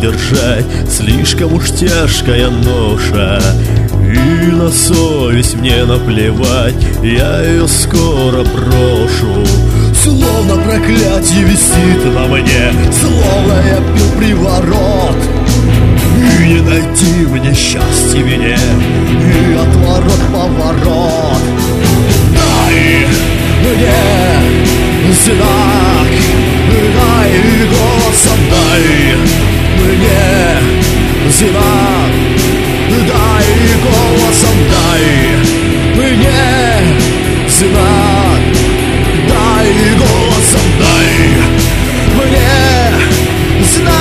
удержать, слишком уж тяжкая ноша. И на совесть мне наплевать, я ее скоро брошу. Словно проклятие висит на мне, словно я пил приворот. И не найти мне счастья мне, и отворот-поворот. Дай мне знак, дай голосом, дай мне знак, дай голосом, дай мне знак, дай голосом, дай мне знак.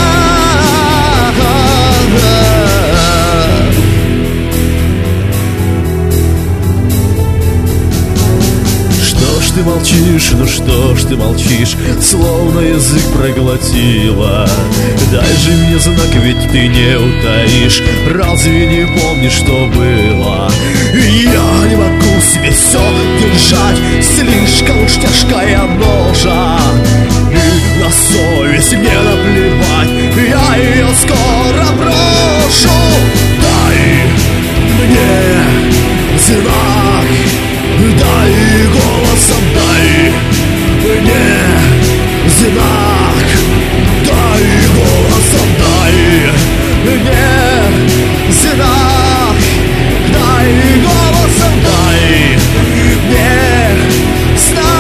Что ж ты молчишь, ну что ж ты молчишь, словно язык проглотила? Дай же мне знак, ведь ты не утаишь, разве не помнишь, что было? Я не могу себе все держать, слишком уж тяжкая ноша. И на совесть мне наплевать, я ее скоро брошу. Дай мне знак, дай голосом, дай мне знак, дай голосом, дай мне знак, дай голосом, дай мне знак.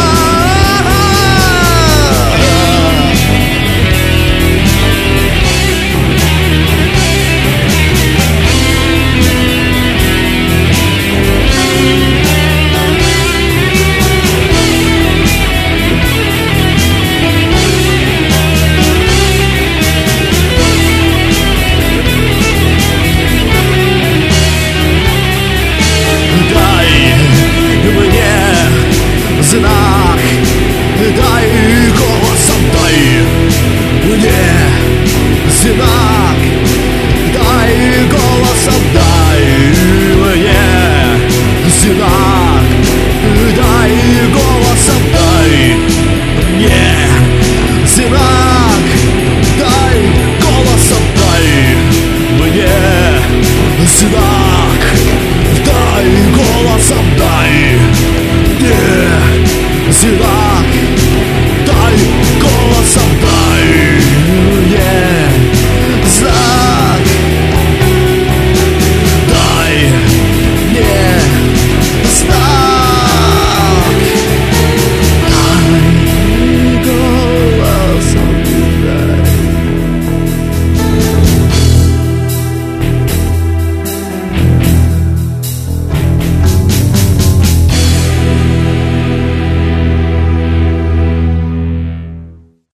Знак, дай голосом, дай мне знак, дай голосом, дай мне знак, дай голосом, дай мне знак, дай голосом, дай мне знак.